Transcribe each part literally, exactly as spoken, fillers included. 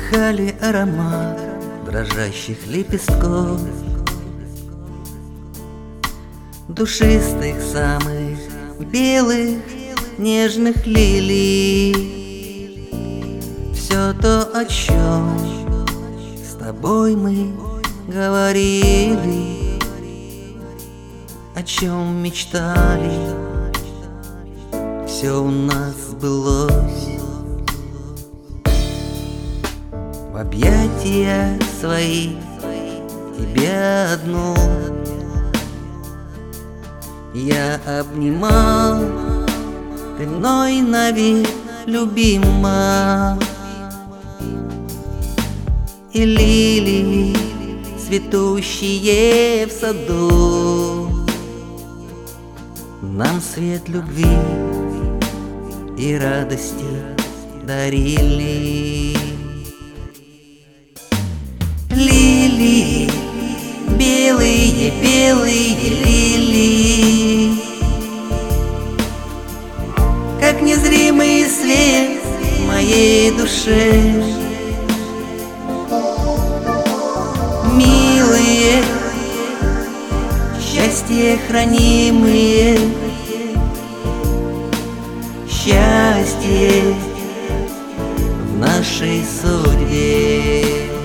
Вдыхали аромат дрожащих лепестков, душистых самых белых нежных лилий. Все то, о чем с тобой мы говорили, о чем мечтали, все у нас сбылось. В объятия свои тебя одну я обнимал, ты мной навек любима. И лилии, цветущие в саду, нам свет любви и радости дарили. Лилии, белые, белые лилии, как незримый свет в моей душе. Милые, счастье хранимые, счастье в нашей судьбе.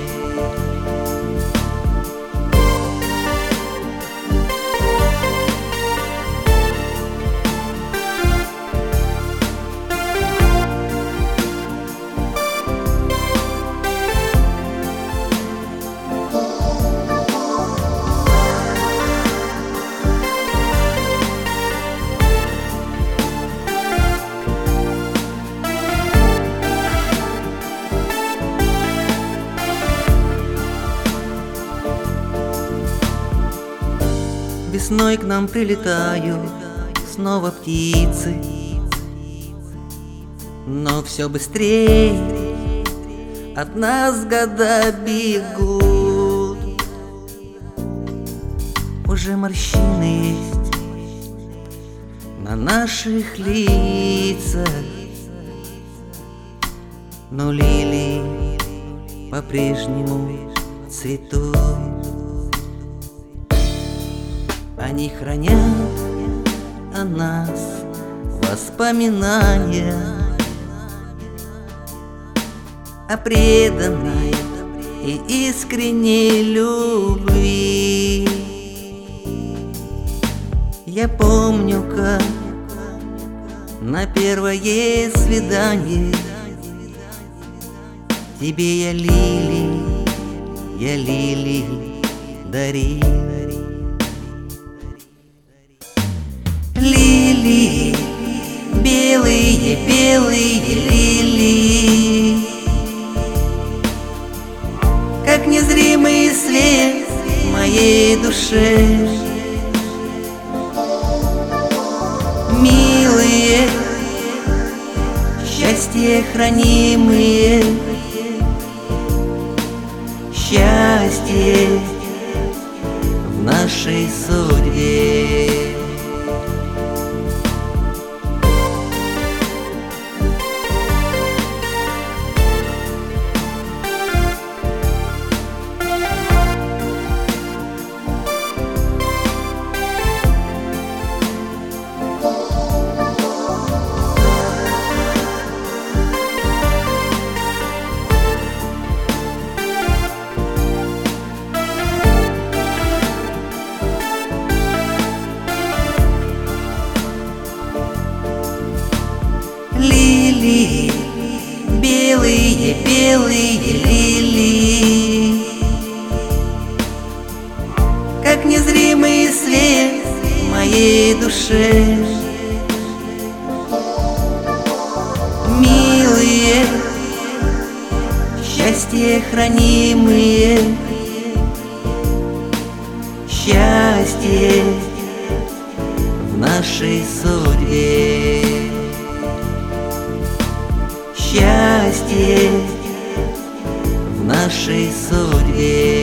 Весной к нам прилетают снова птицы, но все быстрее от нас года бегут. Уже морщины есть на наших лицах, но лилии по-прежнему цветут. Они хранят о нас воспоминания о преданной и искренней любви. Я помню, как на первое свидание тебе я лилии, я лилии дарил. Лилии, белые, белые лилии, как незримый свет в моей душе. Милые, счастье хранимые, счастье в нашей судьбе. Лилии, белые, белые лилии, как незримый свет в моей душе. Милые, счастье хранимые, счастье в нашей судьбе. Счастье в нашей судьбе.